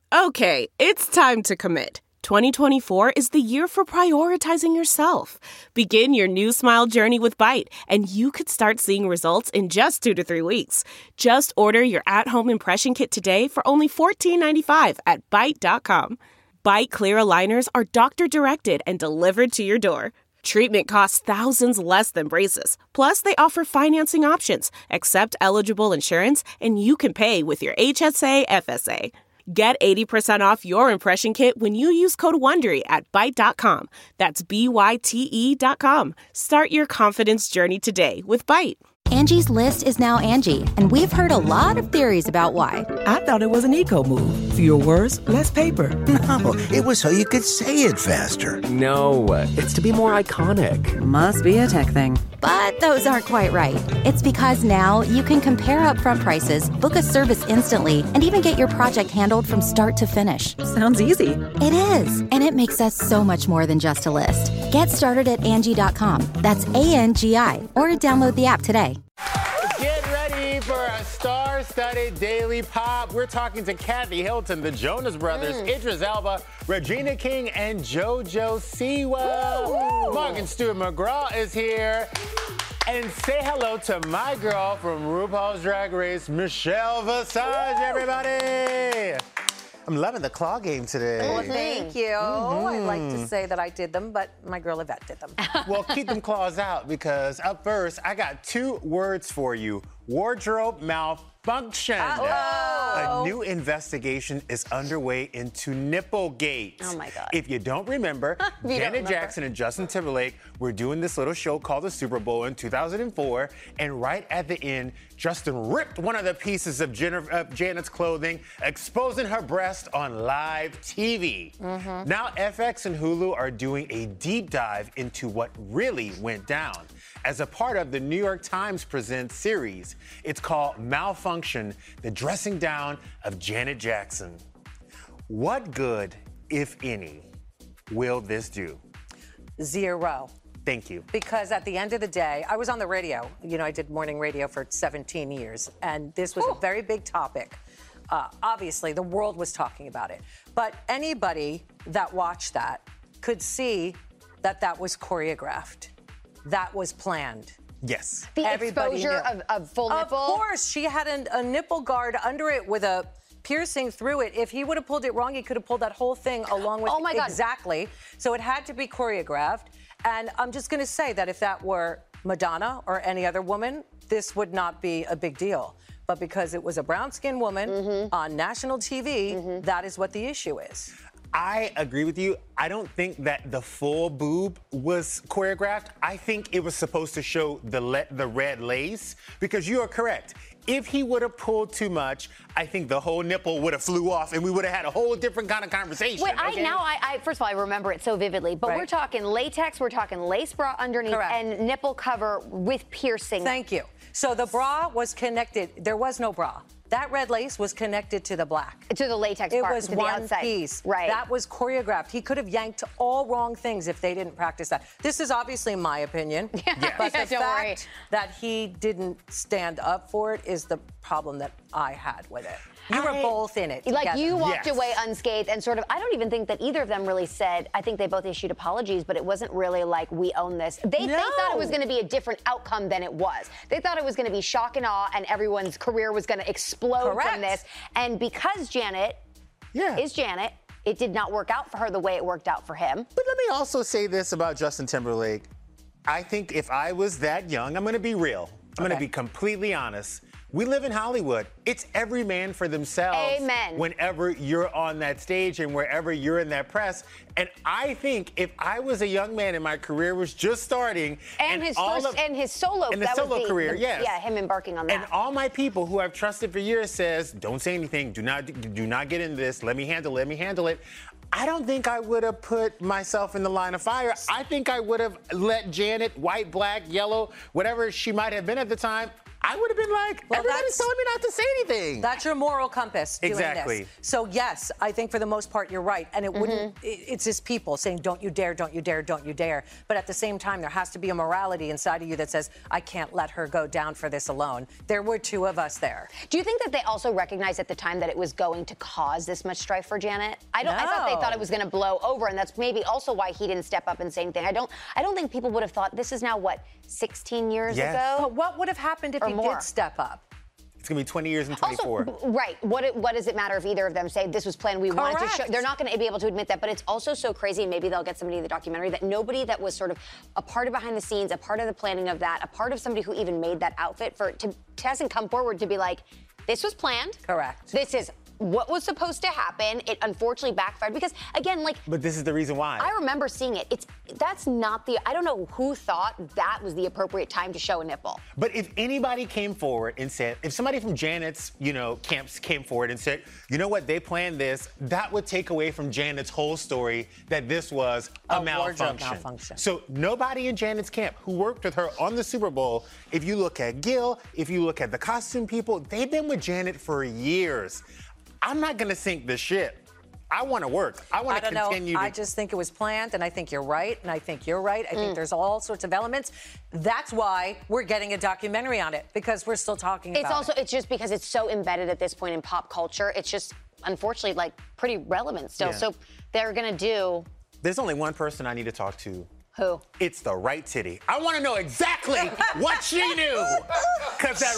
Okay, it's time to commit. 2024 is the year for prioritizing yourself. Begin your new smile journey with Byte, and you could start seeing results in just 2 to 3 weeks. Just order your at-home impression kit today for only $14.95 at Byte.com. Byte Clear aligners are doctor-directed and delivered to your door. Treatment costs thousands less than braces. Plus, they offer financing options, accept eligible insurance, and you can pay with your HSA FSA. Get 80% off your impression kit when you use code WONDERY at Byte.com. That's BYTE.com. Start your confidence journey today with Byte. Angie's List is now Angie, and we've heard a lot of theories about why. I thought it was an eco move. Fewer words, less paper. No, it was so you could say it faster. No, it's to be more iconic. Must be a tech thing. But those aren't quite right. It's because now you can compare upfront prices, book a service instantly, and even get your project handled from start to finish. Sounds easy. It is, and it makes us so much more than just a list. Get started at Angie.com. That's ANGI, or download the app today. Get ready for a star-studded daily pop. We're talking to Kathy Hilton, the Jonas Brothers, Idris Elba, Regina King, and JoJo Siwa. Morgan Stewart McGraw is here. And say hello to my girl from RuPaul's Drag Race, Michelle Visage, everybody. I'm loving the claw game today. Well, thank you. I'd like to say that I did them, but my girl Yvette did them. Well, keep them claws out, because up first, I got 2 words for you. Wardrobe malfunction. A new investigation is underway into Nipplegate. Oh, my God. If you don't remember, Janet Jackson and Justin Timberlake were doing this little show called the Super Bowl in 2004, and right at the end, Justin ripped one of the pieces of Janet's clothing, exposing her breast on live TV. Now, FX and Hulu are doing a deep dive into what really went down as a part of the New York Times Presents series. It's called Malfunction, the dressing down of Janet Jackson. What good, if any, will this do? 0. Thank you. Because at the end of the day, I was on the radio. You know, I did morning radio for 17 years, and this was a very big topic. Obviously, the world was talking about it. But anybody that watched that could see that that was choreographed. That was planned. Yes. The Everybody exposure knew. of full nipple? Of course. She had a nipple guard under it with a piercing through it. If he would have pulled it wrong, he could have pulled that whole thing along with it. Oh, my God. Exactly. So it had to be choreographed. And I'm just going to say that if that were Madonna or any other woman, this would not be a big deal. But because it was a brown-skinned woman on national TV, that is what the issue is. I agree with you. I don't think that the full boob was choreographed. I think it was supposed to show the red lace, because you are correct. If he would have pulled too much, I think the whole nipple would have flew off and we would have had a whole different kind of conversation. Wait, okay? first of all, I remember it so vividly, but we're talking latex, we're talking lace bra underneath, and nipple cover with piercing. Thank you. So the bra was connected. There was no bra. That red lace was connected to the black. To the latex It part, was to the one outside. piece. Right. That was choreographed. He could have yanked all wrong things if they didn't practice that. This is obviously my opinion. But the fact that he didn't stand up for it is the problem that I had with it. You were both in it Like, together. you walked away unscathed, and sort of, I don't even think that either of them really said, I think they both issued apologies, but it wasn't really like, we own this. They thought it was going to be a different outcome than it was. They thought it was going to be shock and awe, and everyone's career was going to explode from this. And because Janet is Janet, it did not work out for her the way it worked out for him. But let me also say this about Justin Timberlake. I think if I was that young, I'm going to be real. I'm going to be completely honest. We live in Hollywood. It's every man for themselves. Amen. Whenever you're on that stage and wherever you're in that press. And I think if I was a young man and my career was just starting, and his solo career, yes. Yeah, him embarking on that. And all my people who I've trusted for years says, don't say anything, do not get into this, let me handle it. I don't think I would have put myself in the line of fire. I think I would have let Janet, white, black, yellow, whatever she might have been at the time, I would have been like, everybody's telling me not to say anything. That's your moral compass doing Exactly. this. So yes, I think for the most part you're right. And it wouldn't, it's just people saying, don't you dare, don't you dare, don't you dare. But at the same time, there has to be a morality inside of you that says, I can't let her go down for this alone. There were two of us there. Do you think that they also recognized at the time that it was going to cause this much strife for Janet? I thought they thought it was going to blow over, and that's maybe also why he didn't step up and say anything. I don't think people would have thought this is now, what, 16 years ago? But what would have happened if he did step up? It's going to be 20 years and 24. Also, right. What does it matter if either of them say this was planned? We wanted to show. They're not going to be able to admit that, but it's also so crazy, and maybe they'll get somebody in the documentary, that nobody that was sort of a part of behind the scenes, a part of the planning of that, a part of somebody who even made that outfit hasn't come forward to be like, this was planned. Correct. This is what was supposed to happen. It unfortunately backfired because, again, like... But this is the reason why. I remember seeing it. That's not the... I don't know who thought that was the appropriate time to show a nipple. But if anybody came forward and said... If somebody from Janet's, camps came forward and said, you know what, they planned this, that would take away from Janet's whole story that this was a malfunction. So nobody in Janet's camp who worked with her on the Super Bowl, if you look at Gil, if you look at the costume people, they've been with Janet for years. I'm not going to sink the ship. I want to work. I want to continue. I just think it was planned, and I think you're right, and I think you're right. I think there's all sorts of elements. That's why we're getting a documentary on it, because we're still talking about it. It's just because it's so embedded at this point in pop culture. It's just, unfortunately, like, pretty relevant still. Yeah. So they're going to do... There's only one person I need to talk to. Who? It's the right titty. I want to know exactly what she knew. Because that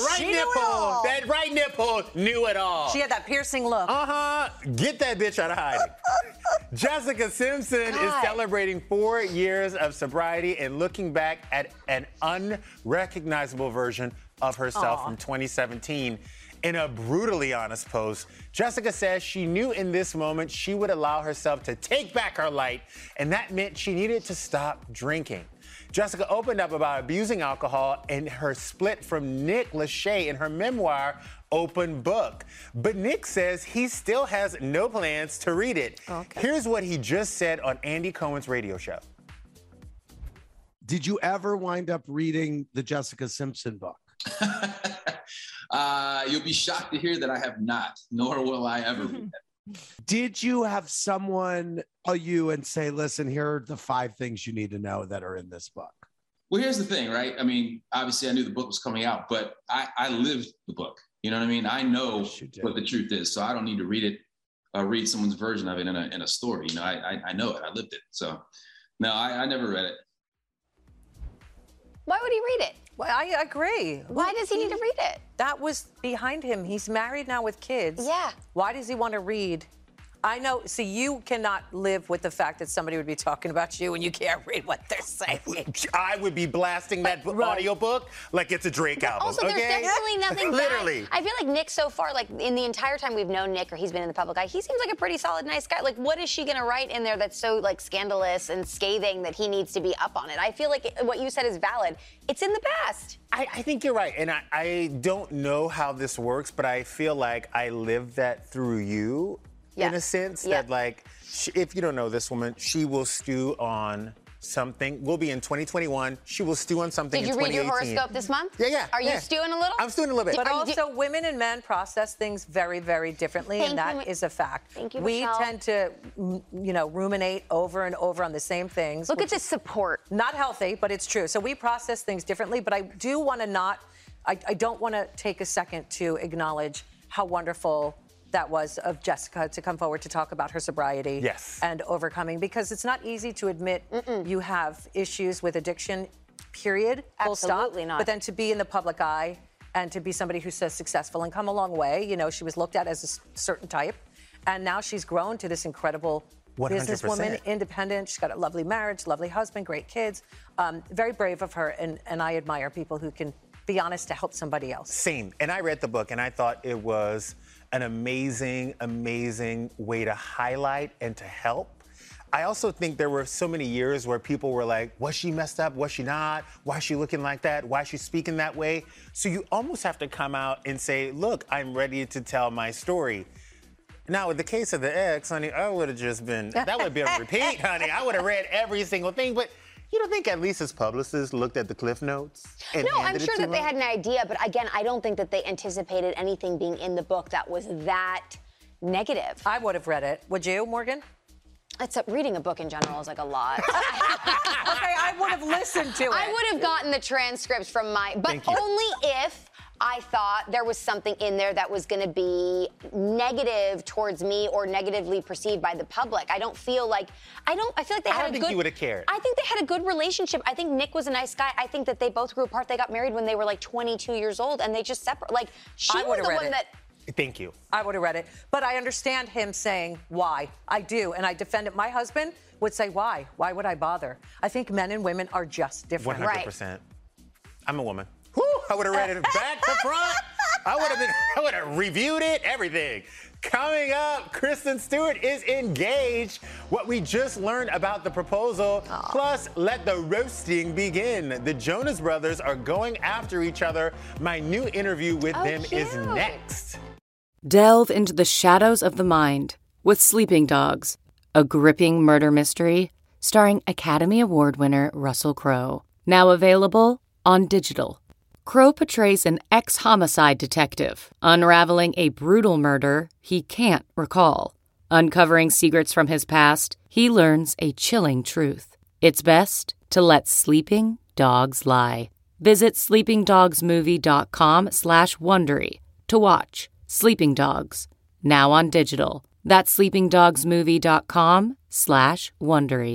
right nipple knew it all. She had that piercing look. Get that bitch out of hiding. Jessica Simpson is celebrating 4 years of sobriety and looking back at an unrecognizable version of herself from 2017. In a brutally honest post, Jessica says she knew in this moment she would allow herself to take back her light, and that meant she needed to stop drinking. Jessica opened up about abusing alcohol and her split from Nick Lachey in her memoir, Open Book. But Nick says he still has no plans to read it. Here's what he just said on Andy Cohen's radio show. Did you ever wind up reading the Jessica Simpson book? You'll be shocked to hear that I have not, nor will I ever read that. Did you have someone tell you and say, listen, here are the 5 things you need to know that are in this book? Well, here's the thing, right? I mean, obviously I knew the book was coming out, but I lived the book. You know what I mean? I know what the truth is, so I don't need to read it or read someone's version of it in a story. You know, I know it. I lived it. So, no, I never read it. Why would he read it? Well, I agree. Why does he need to read it? That was behind him. He's married now with kids. Yeah. Why does he want to read? I know. See, you cannot live with the fact that somebody would be talking about you and you can't read what they're saying. I would be blasting that audiobook like it's a Drake album. Also, there's definitely nothing Literally. bad. I feel like Nick so far, like in the entire time we've known Nick or he's been in the public eye, he seems like a pretty solid, nice guy. Like, what is she going to write in there that's so like scandalous and scathing that he needs to be up on it? I feel like what you said is valid. It's in the past. I think you're right. And I don't know how this works, but I feel like I lived that through you. In a sense that, like, if you don't know this woman, she will stew on something. We'll be in 2021. She will stew on something in 2018. Did you read your horoscope this month? Yeah. Are you stewing a little? I'm stewing a little bit. But also, women and men process things very, very differently, and that is a fact. Thank you, We Michelle. tend to, ruminate over and over on the same things. Look at this support. Not healthy, but it's true. So we process things differently, but I do want to I don't want to take a second to acknowledge how wonderful that was of Jessica to come forward to talk about her sobriety and overcoming, because it's not easy to admit you have issues with addiction, period, full stop. Absolutely not. But then to be in the public eye and to be somebody who's so successful and come a long way, she was looked at as a certain type, and now she's grown to this incredible 100%. Businesswoman, independent. She's got a lovely marriage, lovely husband, great kids. Very brave of her, and I admire people who can be honest to help somebody else. Same. And I read the book, and I thought it was an amazing, amazing way to highlight and to help. I also think there were so many years where people were like, was she messed up? Was she not? Why is she looking like that? Why is she speaking that way? So you almost have to come out and say, look, I'm ready to tell my story. Now, with the case of the ex, honey, I would have just been, that would be a repeat, honey. I would have read every single thing. But You don't think at least his publicist looked at the Cliff Notes? And No, I'm handed it sure to that they him? had an idea, but again, I don't think that they anticipated anything being in the book that was that negative. I would have read it. Would you, Morgan? Reading a book in general is like a lot. Okay, I would have listened to it. I would have gotten the transcripts from but Thank you. only if I thought there was something in there that was going to be negative towards me or negatively perceived by the public. I don't feel like I feel like they had I a don't think good. you would have cared. I think they had a good relationship. I think Nick was a nice guy. I think that they both grew apart. They got married when they were like 22 years old, and they just separated. Like she I was would've the read one it. that. Thank you. I would have read it. But I understand him saying why. I do. And I defend it. My husband would say, why? Why would I bother? I think men and women are just different. 100%. I'm a woman. Whew, I would have read it back to front. I would have reviewed it, everything. Coming up, Kristen Stewart is engaged. What we just learned about the proposal. Plus, let the roasting begin. The Jonas Brothers are going after each other. My new interview with them is next. Delve into the shadows of the mind with Sleeping Dogs, a gripping murder mystery starring Academy Award winner Russell Crowe. Now available on digital. Crowe portrays an ex-homicide detective, unraveling a brutal murder he can't recall. Uncovering secrets from his past, he learns a chilling truth. It's best to let sleeping dogs lie. Visit sleepingdogsmovie.com/Wondery to watch Sleeping Dogs, now on digital. That's sleepingdogsmovie.com/Wondery.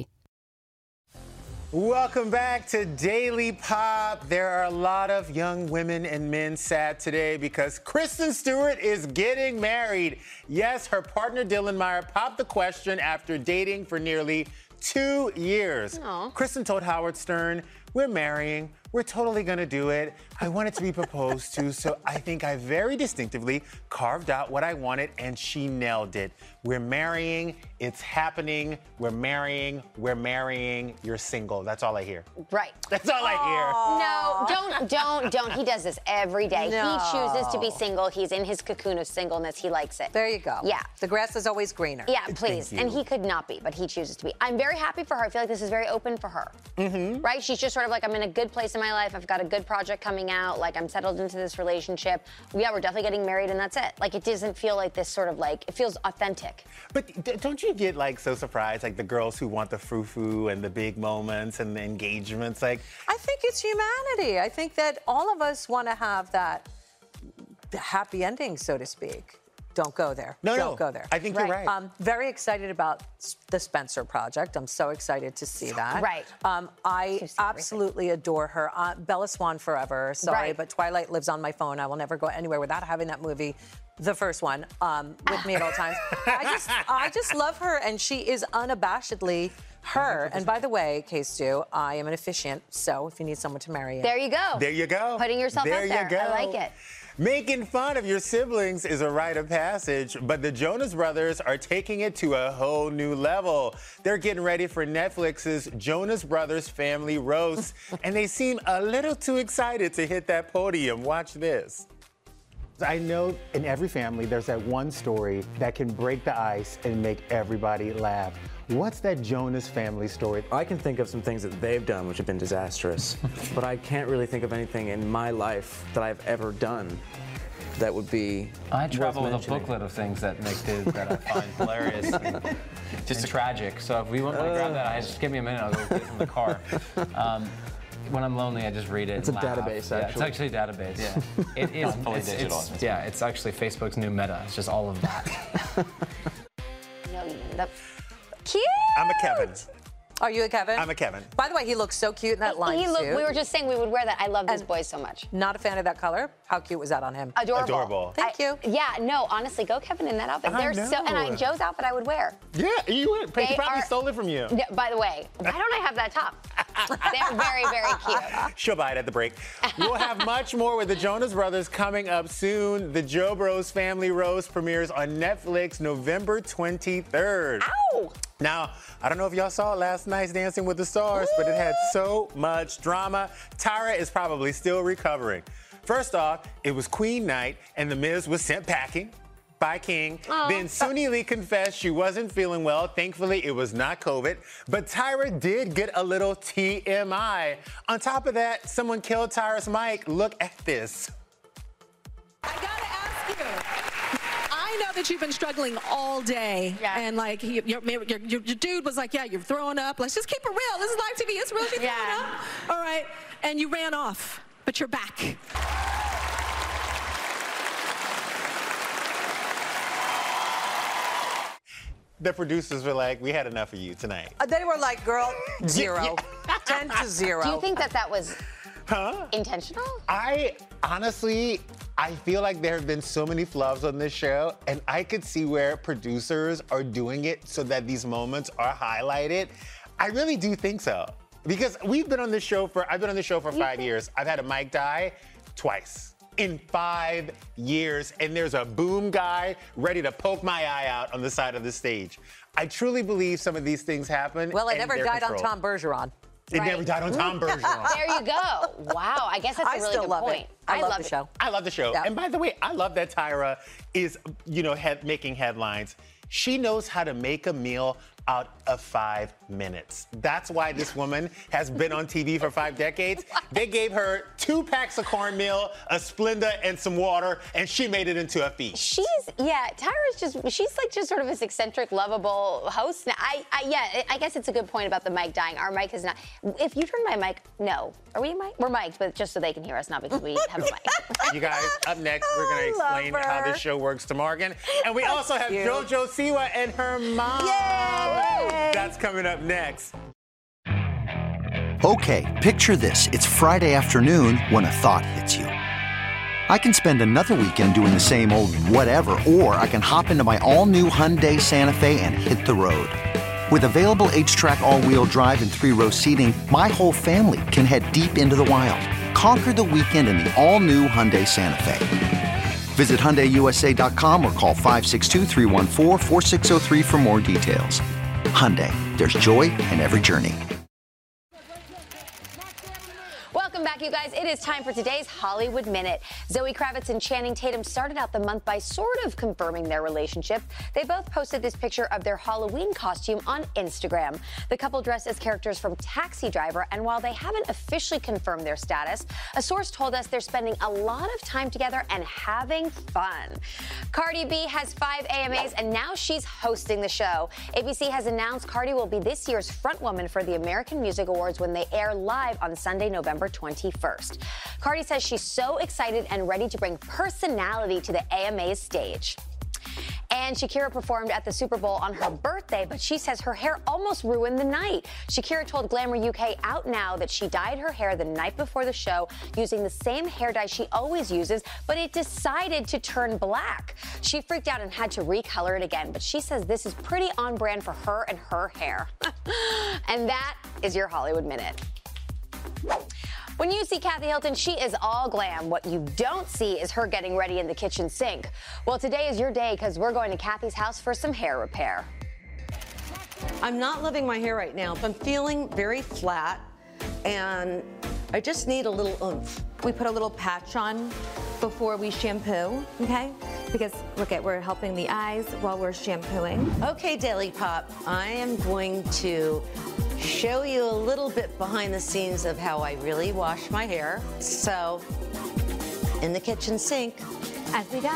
Welcome back to Daily Pop. There are a lot of young women and men sad today because Kristen Stewart is getting married. Yes, her partner Dylan Meyer popped the question after dating for nearly 2 years. Aww. Kristen told Howard Stern, "We're marrying. We're totally gonna do it. I want it to be proposed to, so I think I very distinctively carved out what I wanted, and she nailed it. We're marrying. It's happening. We're marrying. We're marrying. You're single." That's all I hear. Right. That's all I hear. No, don't. He does this every day. No. He chooses to be single. He's in his cocoon of singleness. He likes it. There you go. Yeah. The grass is always greener. Yeah, please. you. And he could not be, but he chooses to be. I'm very happy for her. I feel like this is very open for her. Mm-hmm. Right? She's just sort of like, I'm in a good place in my life. I've got a good project coming out. Like, I'm settled into this relationship. Yeah, we're definitely getting married, and that's it. Like, it doesn't feel like this sort of like, it feels authentic. But don't you get like so surprised, like the girls who want the frou-frou and the big moments and the engagements? Like, I think it's humanity. I think that all of us want to have that happy ending, so to speak. Don't go there. Don't go there. I think you're right. I'm very excited about the Spencer project. I'm so excited to see that. Right. I absolutely adore her. Bella Swan forever. Sorry, Right. but Twilight lives on my phone. I will never go anywhere without having that movie, the first one, with me at all times. I just love her, and she is unabashedly her. And by the way, K-Stu, I am an officiant, so if you need someone to marry, There you go. there you go. Putting yourself there out there. You go. I like it. Making fun of your siblings is a rite of passage, but the Jonas Brothers are taking it to a whole new level. They're getting ready for Netflix's Jonas Brothers Family Roast, and they seem a little too excited to hit that podium. Watch this. I know in every family there's that one story that can break the ice and make everybody laugh. What's that Jonas family story? I can think of some things that they've done which have been disastrous, but I can't really think of anything in my life that I've ever done that would be I travel worth with a mentioning. booklet of things that Nick did that I find hilarious and tragic. So if we want to grab that, just give me a minute. I'll go get it from the car. When I'm lonely, I just read it. It's a and laugh. database, Yeah, actually. it's actually a database. Yeah. It is. Fully digital. It's actually Facebook's new meta. It's just all of that. Cute. I'm a Kevin. Are you a Kevin? I'm a Kevin. By the way, he looks so cute in that line suit. We were just saying we would wear that. I love these boys so much. Not a fan of that color. How cute was that on him? Adorable. Thank you. Yeah, no, honestly, go Kevin in that outfit. I They're know. so, and Joe's outfit I would wear. Yeah, you would. He They probably are- stole it from you. Yeah, by the way, why don't I have that top? They're very, very cute. She'll buy it at the break. We'll have much more with the Jonas Brothers coming up soon. The Joe Bros Family Roast premieres on Netflix November 23rd. Ow! Now, I don't know if y'all saw last night's Dancing with the Stars, but it had so much drama. Tyra is probably still recovering. First off, it was Queen night, and The Miz was sent packing. by King. Aw. Then Suni Lee confessed she wasn't feeling well. Thankfully, it was not COVID. But Tyra did get a little TMI. On top of that, someone killed Tyra's mic. Look at this. I gotta ask you. I know that you've been struggling all day, and like your dude was like, "Yeah, you're throwing up. Let's just keep it real. This is live TV. It's real. You're throwing up. All right." And you ran off, but you're back. The producers were like, "We had enough of you tonight." They were like, "Girl, 0, 10 to 0." Do you think that was intentional? I feel like there have been so many flubs on this show, and I could see where producers are doing it so that these moments are highlighted. I really do think so. Because I've been on this show for 5 years. I've had a mic die twice in 5 years, and there's a boom guy ready to poke my eye out on the side of the stage. I truly believe some of these things happen. Well, it and never they're died controlled. on Tom Bergeron. It never died on Tom Bergeron. There you go. Wow, I guess that's a really good point. I love the show. I love the show. Yeah. And by the way, I love that Tyra is, making headlines. She knows how to make a meal out of 5 minutes. That's why this woman has been on TV for 5 decades. They gave her 2 packs of cornmeal, a Splenda, and some water, and she made it into a feast. Tyra's she's like just sort of this eccentric, lovable host. Now, I guess it's a good point about the mic dying. Our mic is not. If you turn my mic, no. Are we mic'd? We're mic'd, but just so they can hear us, not because we have a mic. You guys, up next, we're going to explain how this show works to Morgan. And we also have JoJo Siwa and her mom. Yay! That's coming up next. Okay, picture this. It's Friday afternoon when a thought hits you. I can spend another weekend doing the same old whatever, or I can hop into my all-new Hyundai Santa Fe and hit the road. With available H-Track all-wheel drive and 3-row seating, my whole family can head deep into the wild. Conquer the weekend in the all-new Hyundai Santa Fe. Visit HyundaiUSA.com or call 562-314-4603 for more details. Hyundai, there's joy in every journey. Welcome back, you guys. It is time for today's Hollywood Minute. Zoe Kravitz and Channing Tatum started out the month by sort of confirming their relationship. They both posted this picture of their Halloween costume on Instagram. The couple dressed as characters from Taxi Driver, and while they haven't officially confirmed their status, a source told us they're spending a lot of time together and having fun. Cardi B has 5 AMAs, and now she's hosting the show. ABC has announced Cardi will be this year's frontwoman for the American Music Awards when they air live on Sunday, November 21st. Cardi says she's so excited and ready to bring personality to the AMA's stage. And Shakira performed at the Super Bowl on her birthday, but she says her hair almost ruined the night. Shakira told Glamour UK Out Now that she dyed her hair the night before the show using the same hair dye she always uses, but it decided to turn black. She freaked out and had to recolor it again, but she says this is pretty on brand for her and her hair. And that is your Hollywood Minute. When you see Kathy Hilton, she is all glam. What you don't see is her getting ready in the kitchen sink. Well, today is your day because we're going to Kathy's house for some hair repair. I'm not loving my hair right now. I'm feeling very flat, and I just need a little oomph. We put a little patch on before we shampoo, okay? Because, look at, we're helping the eyes while we're shampooing. Okay, Daily Pop, I am going to show you a little bit behind the scenes of how I really wash my hair. So, in the kitchen sink. As we go.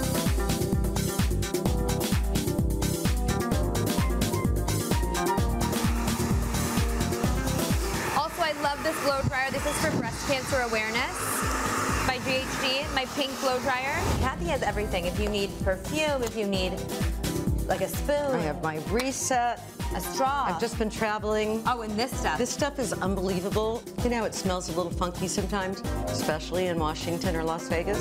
Also, I love this blow dryer. This is for breast cancer awareness by GHD, my pink blow dryer. Kathy has everything. If you need perfume, if you need like a spoon. I have my reset. A straw. I've just been traveling. Oh, and this stuff. This stuff is unbelievable. You know, it smells a little funky sometimes, especially in Washington or Las Vegas.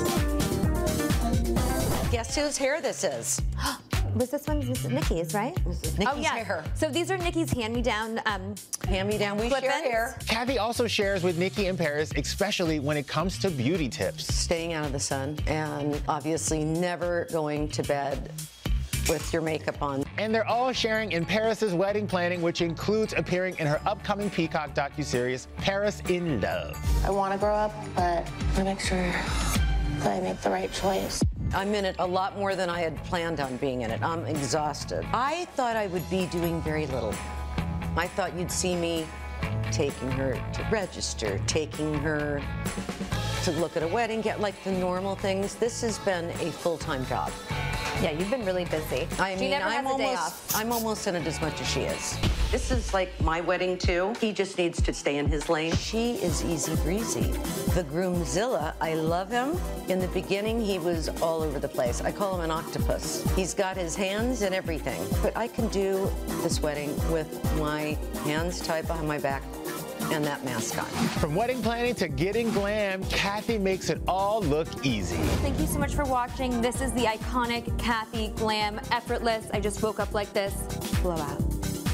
Guess whose hair this is? Was this one? This is Nikki's, right? This is Nikki's oh, yeah. hair. So these are Nikki's hand-me-down. Hand-me-down. We share hair. Kathy also shares with Nikki and Paris, especially when it comes to beauty tips. Staying out of the sun and obviously never going to bed with your makeup on. And they're all sharing in Paris's wedding planning, which includes appearing in her upcoming Peacock docuseries, Paris in Love. I want to grow up, but I make sure that I make the right choice. I'm in it a lot more than I had planned on being in it. I'm exhausted. I thought I would be doing very little. I thought you'd see me taking her to register, taking her to look at a wedding, get like the normal things. This has been a full-time job. Yeah, you've been really busy. I mean, never has a day off. I'm almost in it as much as she is. This is like my wedding too. He just needs to stay in his lane. She is easy breezy. The groomzilla, I love him. In the beginning, he was all over the place. I call him an octopus. He's got his hands in everything. But I can do this wedding with my hands tied behind my back and that mask on. From wedding planning to getting glam, Kathy makes it all look easy. Thank you so much for watching. This is the iconic Kathy Glam, effortless. I just woke up like this. Blowout.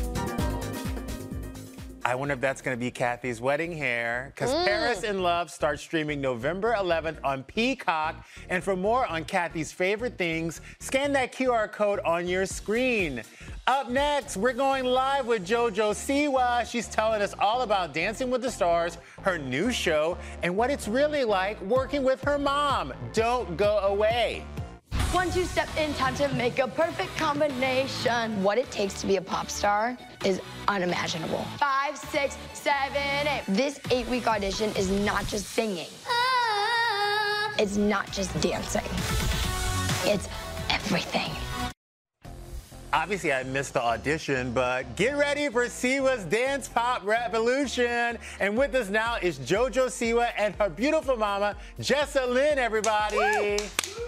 I wonder if that's going to be Kathy's wedding hair, because Paris in Love starts streaming November 11th on Peacock. And for more on Kathy's favorite things, scan that QR code on your screen. Up next, we're going live with JoJo Siwa. She's telling us all about Dancing with the Stars, her new show, and what it's really like working with her mom. Don't go away. Once you step in, time to make a perfect combination. What it takes to be a pop star is unimaginable. 5, 6, 7, 8. This 8-week audition is not just singing. It's not just dancing. It's everything. Obviously, I missed the audition, but get ready for Siwa's Dance Pop Revolution. And with us now is JoJo Siwa and her beautiful mama, Jessa Lynn, everybody. Woo!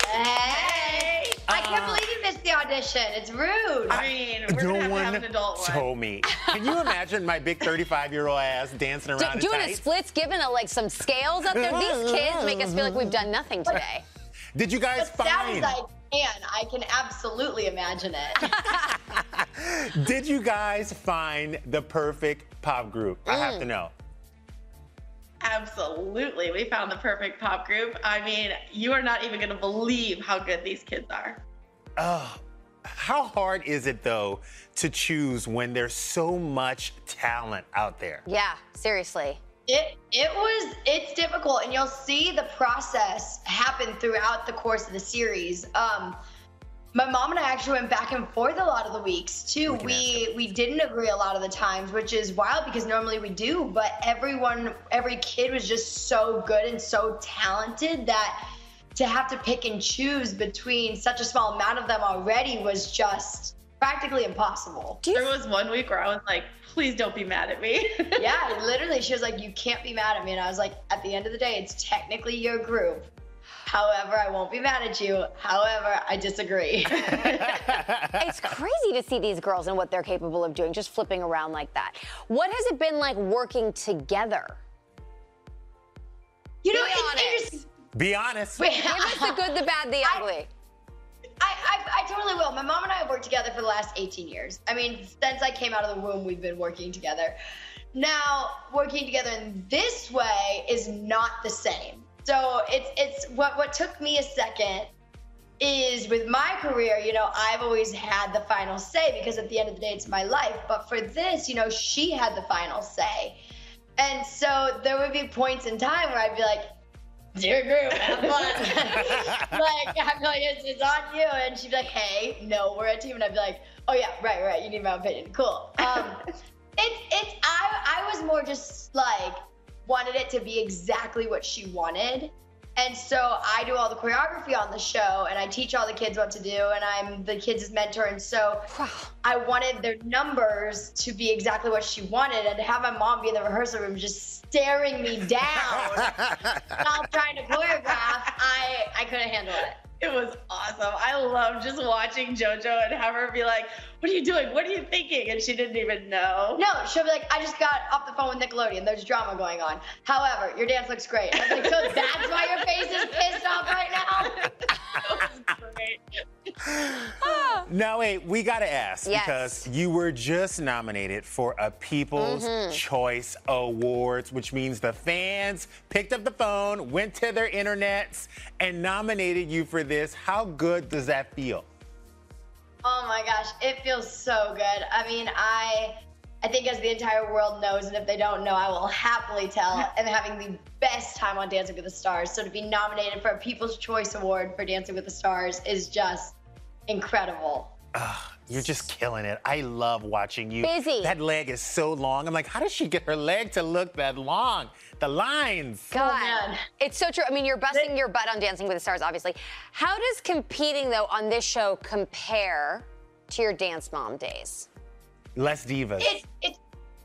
Hey! I can't believe you missed the audition. It's rude. I mean, we're going to have an adult one. Told me. Can you imagine my big 35-year-old ass dancing around in doing tights? a splits, giving like some scales up there? These kids make us feel like we've done nothing today. Did you guys find... Sounds like I can absolutely imagine it. Did you guys find the perfect pop group? I have to know. Absolutely. We found the perfect pop group. I mean, you are not even going to believe how good these kids are. How hard is it, though, to choose when there's so much talent out there? Yeah, seriously. It's difficult, and you'll see the process happen throughout the course of the series. My mom and I actually went back and forth a lot of the weeks too. We didn't agree a lot of the times, which is wild because normally we do, but every kid was just so good and so talented that to have to pick and choose between such a small amount of them already was just practically impossible. There was one week where I was like, please don't be mad at me. Yeah, literally, she was like, you can't be mad at me. And I was like, at the end of the day, it's technically your group. However, I won't be mad at you. However, I disagree. It's crazy to see these girls and what they're capable of doing, just flipping around like that. What has it been like working together? You know, Be honest. Give us the good, the bad, the ugly. I totally will. My mom and I have worked together for the last 18 years. I mean, since I came out of the womb, we've been working together. Now, working together in this way is not the same. So it's what took me a second is with my career, you know, I've always had the final say because at the end of the day, it's my life. But for this, you know, she had the final say. And so there would be points in time where I'd be like, dear group, have fun. Like, I'm like, it's on you. And she'd be like, hey, no, we're a team. And I'd be like, oh yeah, right, you need my opinion. Cool. I was more just like, wanted it to be exactly what she wanted. And so I do all the choreography on the show and I teach all the kids what to do and I'm the kids' mentor. And so I wanted their numbers to be exactly what she wanted and to have my mom be in the rehearsal room just staring me down while trying to choreograph, I couldn't handle it. It was awesome. I love just watching JoJo and have her be like, what are you doing? What are you thinking? And she didn't even know. No, she'll be like, I just got off the phone with Nickelodeon. There's drama going on. However, your dance looks great. I was like, so that's why your face is pissed off right now? Now, wait, we got to ask because you were just nominated for a People's Choice Awards, which means the fans picked up the phone, went to their internets, and nominated you for this. How good does that feel? Oh my gosh, it feels so good. I mean, I think as the entire world knows, and if they don't know, I will happily tell, and having the best time on Dancing with the Stars. So to be nominated for a People's Choice Award for Dancing with the Stars is just incredible. You're just killing it. I love watching you. Busy. That leg is so long. I'm like, how does she get her leg to look that long? The lines. God, it's so true. I mean, you're busting your butt on Dancing with the Stars, obviously. How does competing, though, on this show compare to your Dance Mom days? Less divas. It's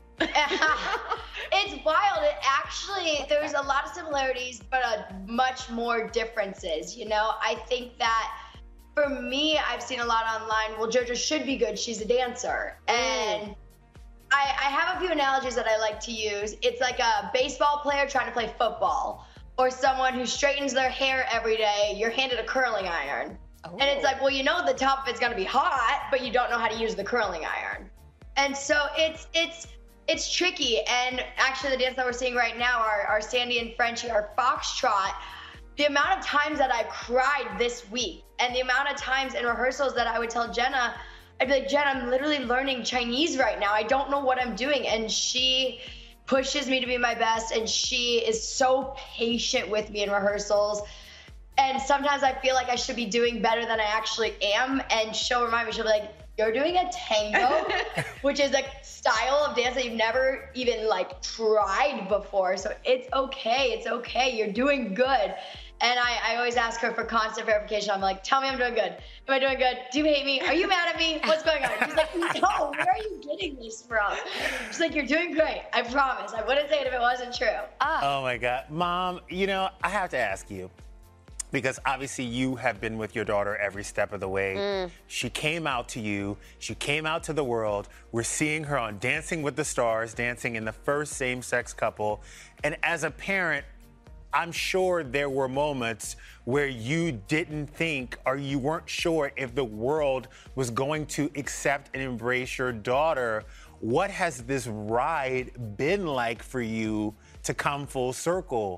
wild. It actually, there's a lot of similarities, but much more differences. You know, I think that for me, I've seen a lot online. Well, JoJo should be good. She's a dancer. And I have a few analogies that I like to use. It's like a baseball player trying to play football, or someone who straightens their hair every day. You're handed a curling iron. And it's like, well, you know the top of it's gonna be hot, but you don't know how to use the curling iron. And so it's tricky. And actually the dance that we're seeing right now, our Sandy and Frenchie, our Foxtrot, the amount of times that I cried this week and the amount of times in rehearsals that I would tell Jenna, I'd be like, Jen, I'm literally learning Chinese right now. I don't know what I'm doing. And she pushes me to be my best, and she is so patient with me in rehearsals. And sometimes I feel like I should be doing better than I actually am. And she'll remind me, she'll be like, you're doing a tango, which is a style of dance that you've never even like tried before. So it's okay, you're doing good. And I always ask her for constant verification. I'm like, tell me I'm doing good. Am I doing good? Do you hate me? Are you mad at me? What's going on? She's like, no, where are you getting this from? She's like, you're doing great. I promise. I wouldn't say it if it wasn't true. Oh my God. Mom, you know, I have to ask you, because obviously you have been with your daughter every step of the way. She came out to you. She came out to the world. We're seeing her on Dancing with the Stars, dancing in the first same-sex couple. And as a parent, I'm sure there were moments where you didn't think, or you weren't sure if the world was going to accept and embrace your daughter. What has this ride been like for you to come full circle?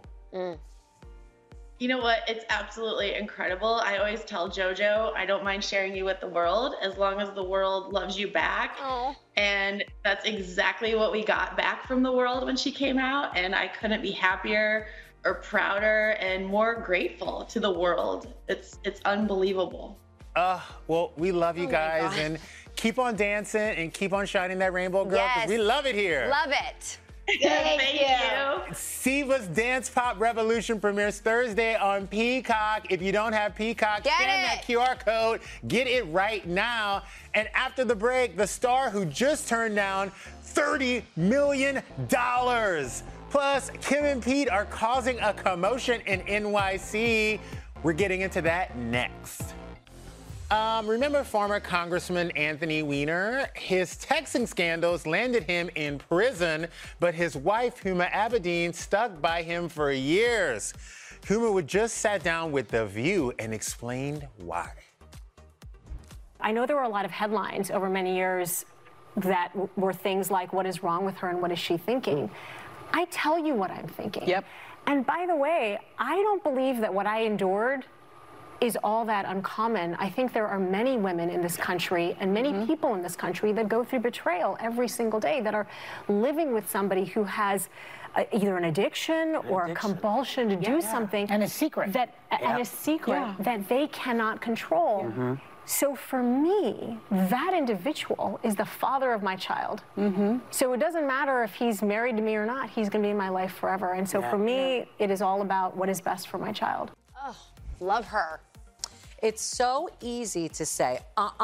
You know what? It's absolutely incredible. I always tell JoJo, I don't mind sharing you with the world as long as the world loves you back. And that's exactly what we got back from the world when she came out. And I couldn't be happier or prouder and more grateful to the world. It's unbelievable. Well, we love you guys, and keep on dancing and keep on shining that rainbow, girl, because we love it here. Love it. Thank you. Siva's Dance Pop Revolution premieres Thursday on Peacock. If you don't have Peacock, scan that QR code. Get it right now. And after the break, the star who just turned down $30 million. Plus, Kim and Pete are causing a commotion in NYC. We're getting into that next. Remember former Congressman Anthony Weiner? His texting scandals landed him in prison, but his wife, Huma Abedin, stuck by him for years. Huma would just sat down with The View and explained why. I know there were a lot of headlines over many years that were things like, what is wrong with her and what is she thinking? I tell you what I'm thinking. And by the way, I don't believe that what I endured is all that uncommon. I think there are many women in this country and many people in this country that go through betrayal every single day, that are living with somebody who has either an addiction or a compulsion to do something. And a secret. And a secret that they cannot control. So for me, that individual is the father of my child. So it doesn't matter if he's married to me or not, he's gonna be in my life forever. And so for me, it is all about what is best for my child. Love her. It's so easy to say,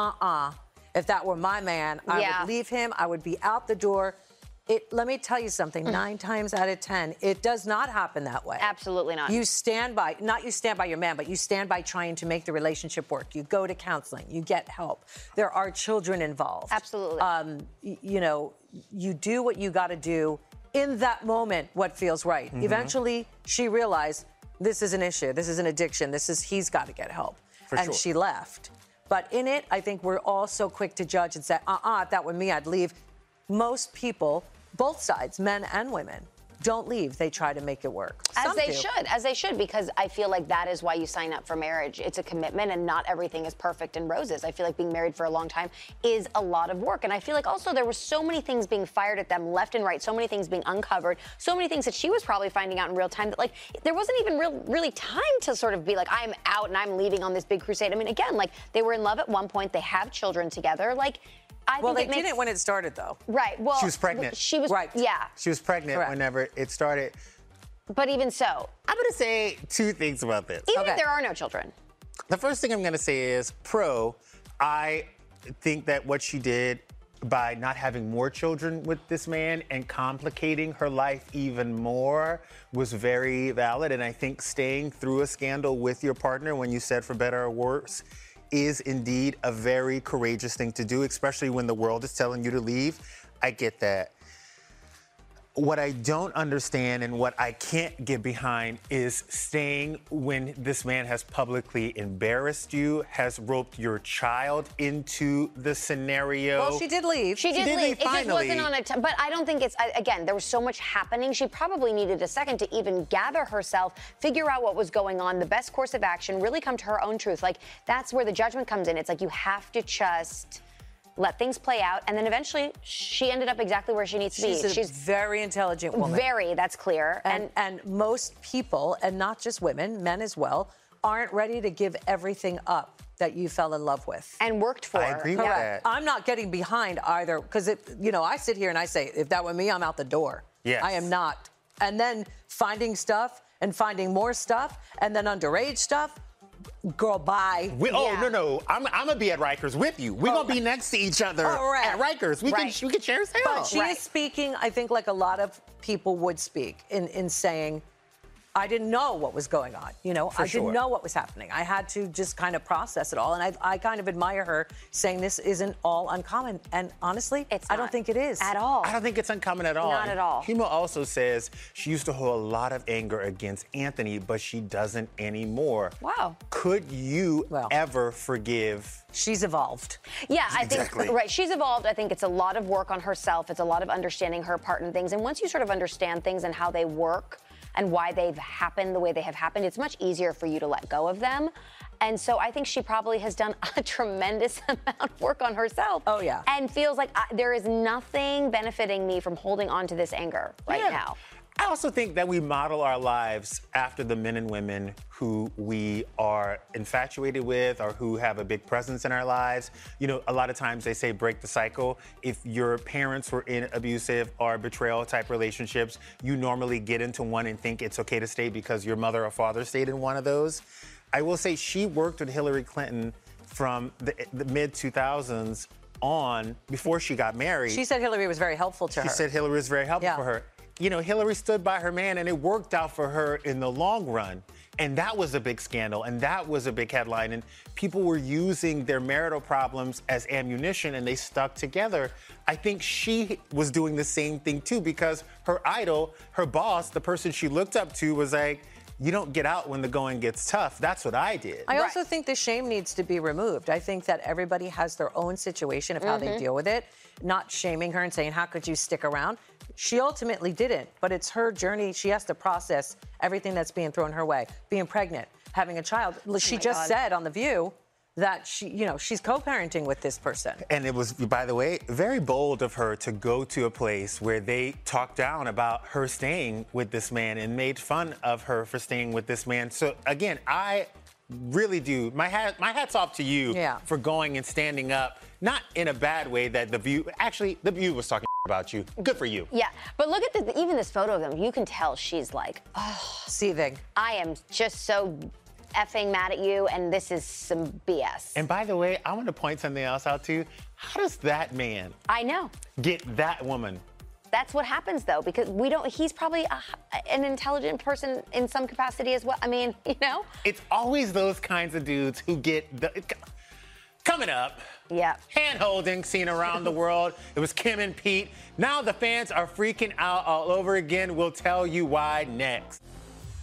if that were my man, I would leave him, I would be out the door. Let me tell you something, 9 times out of 10, it does not happen that way. Absolutely not. You stand by, not you stand by your man, but you stand by trying to make the relationship work. You go to counseling, you get help. There are children involved. Absolutely. You know, you do what you gotta do in that moment, what feels right. Eventually, she realized, this is an issue, this is an addiction, he's gotta get help. And she left. But in it, I think we're all so quick to judge and say, if that were me, I'd leave. Most people, both sides, men and women, don't leave. They try to make it work. As they should, because I feel like that is why you sign up for marriage. It's a commitment, and not everything is perfect and roses. I feel like being married for a long time is a lot of work. And I feel like also there were so many things being fired at them left and right, so many things being uncovered, so many things that she was probably finding out in real time that, like, there wasn't even really time to sort of be like, I'm out and I'm leaving on this big crusade. I mean, again, like, they were in love at one point. They have children together. Like, Well, they didn't when it started, though. Right. Well, She was pregnant. She was right. Yeah. She was pregnant whenever it started. But even so, I'm going to say two things about this. Even if there are no children. The first thing I'm going to say is I think that what she did by not having more children with this man and complicating her life even more was very valid. And I think staying through a scandal with your partner, when you said for better or worse, is indeed a very courageous thing to do, especially when the world is telling you to leave. I get that. What I don't understand and what I can't get behind is staying when this man has publicly embarrassed you, has roped your child into the scenario. Well, she did leave. She did leave. It finally. just wasn't on a but I don't think it's, again, there was so much happening. She probably needed a second to even gather herself, figure out what was going on, the best course of action, really come to her own truth. Like, that's where the judgment comes in. It's like you have to just let things play out, and then eventually she ended up exactly where she needs to be. She's a very intelligent woman. Very, that's clear. And most people, and not just women, men as well, aren't ready to give everything up that you fell in love with. And worked for. I agree with that. I'm not getting behind either, because, I sit here and I say, if that were me, I'm out the door. Yes. I am not. And then finding stuff and finding more stuff and then underage stuff. Girl, bye. No. I'm gonna be at Rikers with you. We're gonna be next to each other at Rikers. We can share a sale. But she is speaking, I think, like a lot of people would speak in saying, I didn't know what was going on. I didn't know what was happening. I had to just kind of process it all. And I kind of admire her saying this isn't all uncommon. And honestly, I don't think it is. At all. I don't think it's uncommon at all. Not at all. Hima also says she used to hold a lot of anger against Anthony, but she doesn't anymore. Wow. Could you ever forgive? She's evolved. Yeah, I think, right, she's evolved. I think it's a lot of work on herself. It's a lot of understanding her part in things. And once you sort of understand things and how they work, and why they've happened the way they have happened, it's much easier for you to let go of them. And so I think she probably has done a tremendous amount of work on herself. Oh, yeah. And feels like there is nothing benefiting me from holding on to this anger right now. I also think that we model our lives after the men and women who we are infatuated with or who have a big presence in our lives. A lot of times they say break the cycle. If your parents were in abusive or betrayal type relationships, you normally get into one and think it's okay to stay because your mother or father stayed in one of those. I will say she worked with Hillary Clinton from the mid-2000s on before she got married. She said Hillary was very helpful to her. She said Hillary was very helpful for her. Hillary stood by her man, and it worked out for her in the long run. And that was a big scandal, and that was a big headline. And people were using their marital problems as ammunition, and they stuck together. I think she was doing the same thing, too, because her idol, her boss, the person she looked up to, was like, you don't get out when the going gets tough. That's what I did. I also think the shame needs to be removed. I think that everybody has their own situation of how they deal with it, not shaming her and saying, how could you stick around? She ultimately didn't, but it's her journey. She has to process everything that's being thrown her way. Being pregnant, having a child. She just said on The View that she's co-parenting with this person. And it was, by the way, very bold of her to go to a place where they talked down about her staying with this man and made fun of her for staying with this man. So again, I really do. My hat's off to you for going and standing up, not in a bad way that The View was talking about you. Good for you. Yeah, but look at even this photo of them. You can tell she's like, seething. I am just so effing mad at you, and this is some BS. And by the way, I want to point something else out to you. How does that man get that woman? That's what happens, though, because he's probably an intelligent person in some capacity as well. I mean, It's always those kinds of dudes who get coming up. Yeah. Hand-holding seen around the world. It was Kim and Pete. Now the fans are freaking out all over again. We'll tell you why next.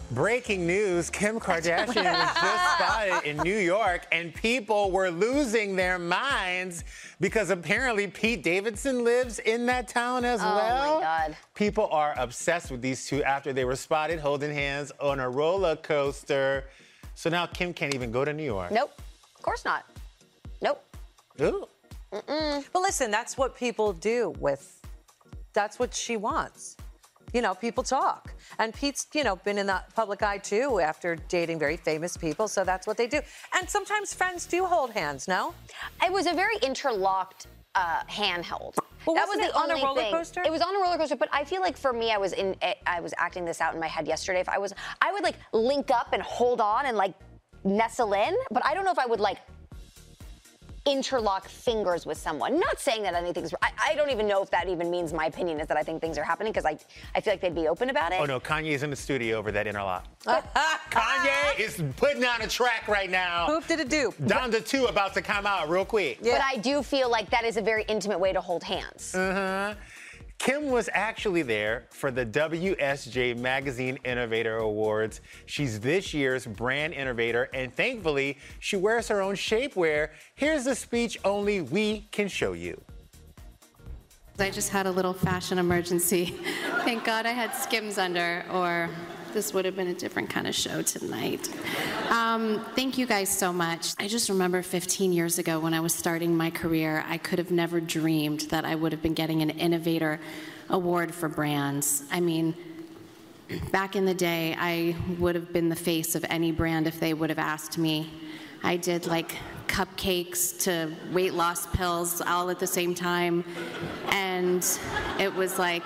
Breaking news, Kim Kardashian was just spotted in New York, and people were losing their minds because apparently Pete Davidson lives in that town as well. Oh, my God. People are obsessed with these two after they were spotted holding hands on a roller coaster. So now Kim can't even go to New York. Nope. Of course not. Nope. Ooh. But listen, that's what people do that's what she wants. You know, people talk. And Pete's, been in the public eye too after dating very famous people, so that's what they do. And sometimes friends do hold hands, no? It was a very interlocked handheld. Well, that was wasn't the it on a only roller thing. coaster? It was on a roller coaster, but I feel like for me, I was acting this out in my head yesterday. If I would like link up and hold on and like nestle in, but I don't know if I would like interlock fingers with someone. Not saying that anything's... I don't even know if that even means my opinion is that I think things are happening because I feel like they'd be open about it. Oh, no, Kanye's in the studio over that interlock. Kanye is putting on a track right now. Who did it do? Down to 2 about to come out real quick. Yeah. But I do feel like that is a very intimate way to hold hands. Kim was actually there for the WSJ Magazine Innovator Awards. She's this year's brand innovator, and thankfully, she wears her own shapewear. Here's the speech only we can show you. I just had a little fashion emergency. Thank God I had Skims under, or this would have been a different kind of show tonight. Thank you guys so much. I just remember 15 years ago when I was starting my career, I could have never dreamed that I would have been getting an Innovator Award for brands. I mean, back in the day, I would have been the face of any brand if they would have asked me. I did like cupcakes to weight loss pills all at the same time. And it was like,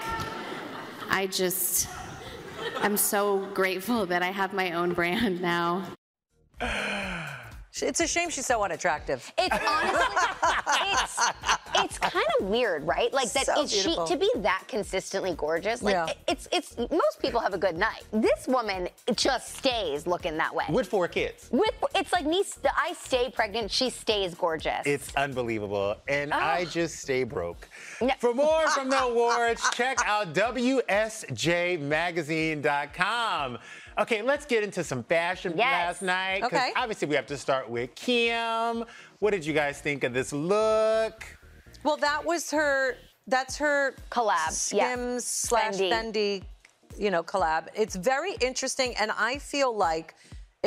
I'm so grateful that I have my own brand now. It's a shame she's so unattractive. It's honestly, it's kind of weird, right? Like that So is she beautiful. to be that consistently gorgeous. Like Yeah. it's most people have a good night. This woman just stays looking that way. With 4 kids. It's like me. I stay pregnant. She stays gorgeous. It's unbelievable. And Oh. I just stay broke. For more from the awards, check out WSJMagazine.com. Okay, let's get into some fashion from last night. 'Cause Okay. obviously, we have to start with Kim. What did you guys think of this look? Well, that's her collab. Skims slash Fendi, collab. It's very interesting, and I feel like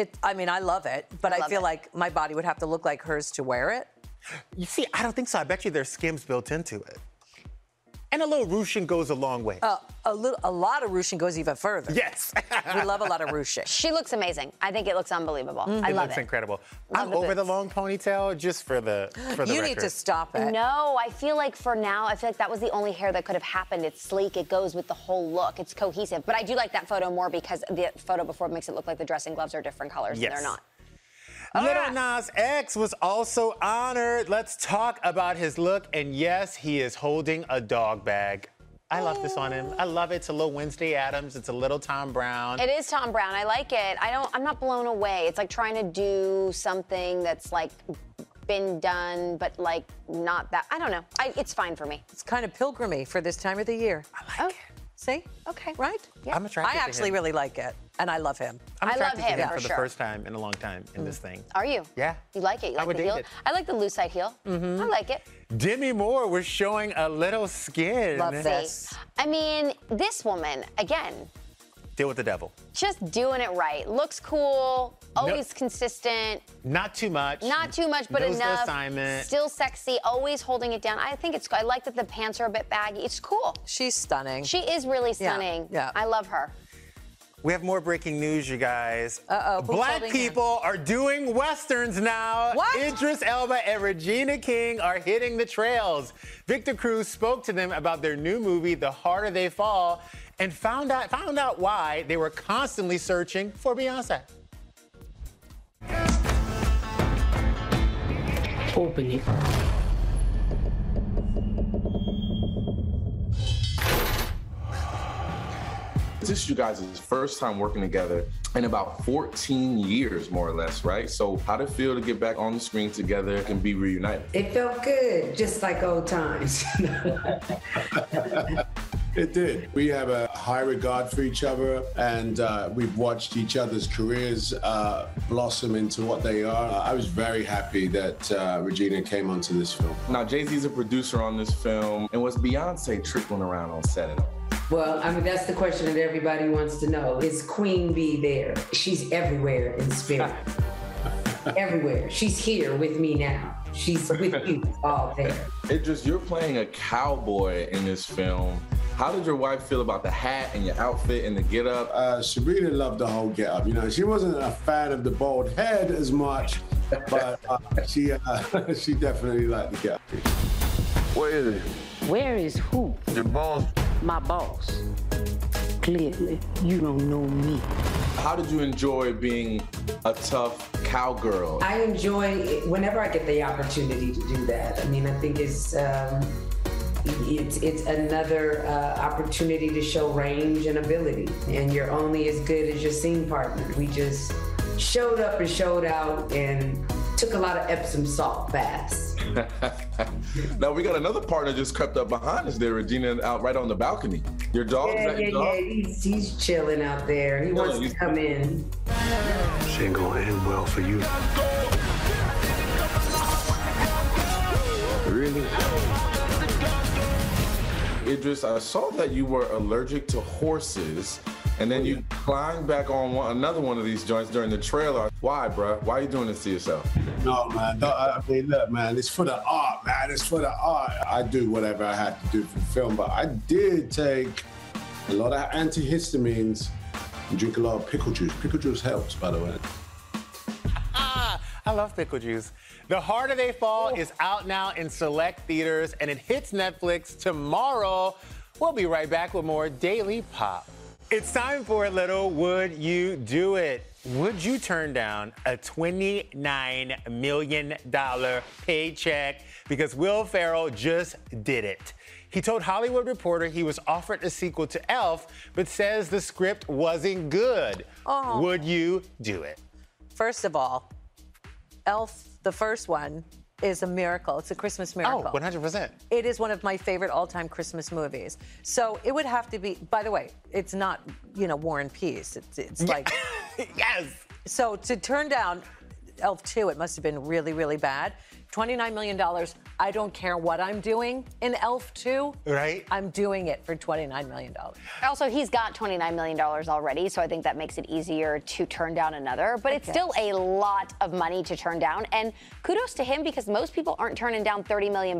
I love it, but I feel like my body would have to look like hers to wear it. You see, I don't think so. I bet you there's Skims built into it. And a little ruching goes a long way. A lot of ruching goes even further. Yes. We love a lot of ruching. She looks amazing. I think it looks unbelievable. I It love looks it. incredible. Love I'm the over the boots. long ponytail just for the You need record. to stop it. No, I feel like for now, I feel like that was the only hair that could have happened. It's sleek. It goes with the whole look. It's cohesive. But I do like that photo more because the photo before makes it look like the dressing gloves are different colors. Yes. And they're not. Little Nas X was also honored. Let's talk about his look. And yes, he is holding a dog bag. I love this on him. I love it. It's a little Wednesday Addams. It's a little Tom Brown. It is Tom Brown. I like it. I'm not blown away. It's like trying to do something that's like been done, but like not that. I don't know. It's fine for me. It's kind of pilgrimy for this time of the year. I like it. See? Okay. Right? I'm attracted to I actually him. really like it, and I love him. I'm I love attracted to him, him for for the sure. first time in a long time in this thing. Are you? Yeah. You like it? You I like would the date heel? it. I like the loose side heel. I like it. Demi Moore was showing a little skin. Love this. I mean, this woman, again, Deal with the devil. just doing it right. Looks cool, always consistent, Not too much. not too much, but Knows the enough. assignment. Still sexy, always holding it down. I think I like that the pants are a bit baggy. It's cool. She's stunning. She is really Yeah, stunning. yeah. I love her. We have more breaking news, you guys. Uh-oh, who's Black holding people are doing westerns now. What? Idris Elba and Regina King are hitting the trails. Victor Cruz spoke to them about their new movie, The Harder They Fall, and found out why they were constantly searching for Beyonce. Open it. This is you guys' first time working together in about 14 years, more or less, right? So how did it feel to get back on the screen together and be reunited? It felt good, just like old times. It did. We have a high regard for each other, and we've watched each other's careers blossom into what they are. I was very happy that Regina came onto this film. Now, Jay-Z's a producer on this film, and was Beyonce trickling around on set at all? Well, I mean, that's the question that everybody wants to know. Is Queen Bee there? She's everywhere in spirit. Everywhere. She's here with me now. She's with you all there. Idris, you're playing a cowboy in this film. How did your wife feel about the hat and your outfit and the get-up? Sabrina loved the whole get-up. You know, she wasn't a fan of the bald head as much, but she definitely liked the get-up. Where is it? Where is who? Your boss. My boss. Clearly, you don't know me. How did you enjoy being a tough cowgirl? I enjoy it whenever I get the opportunity to do that. I mean, I think it's another opportunity to show range and ability. And you're only as good as your scene partner. We just showed up and showed out and took a lot of Epsom salt baths. Now we got another partner just crept up behind us there, Regina, out right on the balcony. Your dog? Yeah. He's chilling out there. He wants to come in. She ain't gonna end well for you. Really? Idris, I saw that you were allergic to horses, and then you climbed back on another one of these joints during the trailer. Why, bruh? Why are you doing this to yourself? No, man. I mean, look, man, it's for the art, man. It's for the art. I do whatever I had to do for the film, but I did take a lot of antihistamines and drink a lot of pickle juice. Pickle juice helps, by the way. I love pickle juice. The Harder They Fall is out now in select theaters, and it hits Netflix tomorrow. We'll be right back with more Daily Pop. It's time for a little Would You Do It? Would you turn down a $29 million paycheck? Because Will Ferrell just did it. He told Hollywood Reporter he was offered a sequel to Elf, but says the script wasn't good. Oh. Would you do it? First of all, Elf, the first one, is a miracle. It's a Christmas miracle. Oh, 100%. It is one of my favorite all-time Christmas movies. So it would have to be, by the way, it's not, War and Peace. It's like... Yes! So to turn down Elf 2, it must have been really, really bad. $29 million, I don't care what I'm doing in Elf 2. Right. I'm doing it for $29 million. Also, he's got $29 million already, so I think that makes it easier to turn down another. But it's still a lot of money to turn down, and kudos to him because most people aren't turning down $30 million.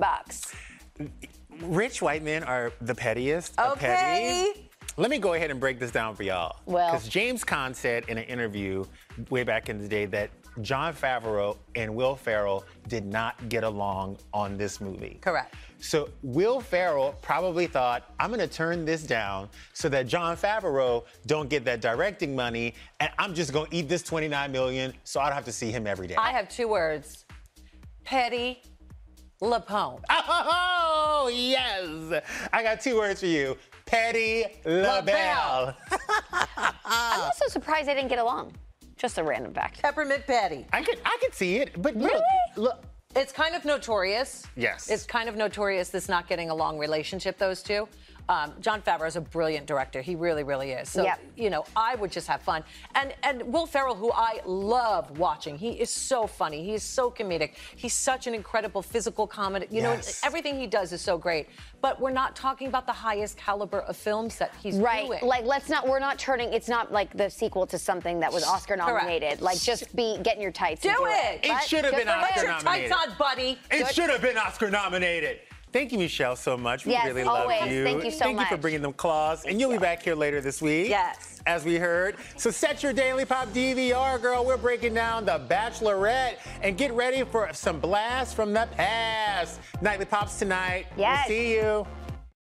Rich white men are the pettiest. Okay. Petty. Let me go ahead and break this down for y'all. Well, because James Caan said in an interview way back in the day that Jon Favreau and Will Ferrell did not get along on this movie. Correct. So Will Ferrell probably thought, I'm going to turn this down so that Jon Favreau don't get that directing money, and I'm just going to eat this $29 million so I don't have to see him every day. I have two words. Petty LaPone. Oh, yes. I got two words for you. Petty LaBelle. I'm also surprised they didn't get along. Just a random fact. Peppermint Patty. I could see it, but really? Look, it's kind of notorious. Yes. It's kind of notorious, this not getting along relationship, those two. Jon Favreau is a brilliant director. He really, really is. So, I would just have fun. And Will Ferrell, who I love watching, he is so funny. He is so comedic. He's such an incredible physical comedy. Everything he does is so great. But we're not talking about the highest caliber of films that he's doing. Like, we're not turning, it's not like the sequel to something that was Oscar nominated. Correct. Like, just get your tights and do it. It should have been Oscar nominated. Get your tights on, buddy. It should have been Oscar nominated. Thank you, Michelle, so much. We really love you. Thank you so much. Thank you for bringing them claws. And you'll be back here later this week. Yes. As we heard. So set your Daily Pop DVR, girl. We're breaking down The Bachelorette. And get ready for some blasts from the past. Nightly Pops tonight. Yes. We'll see you.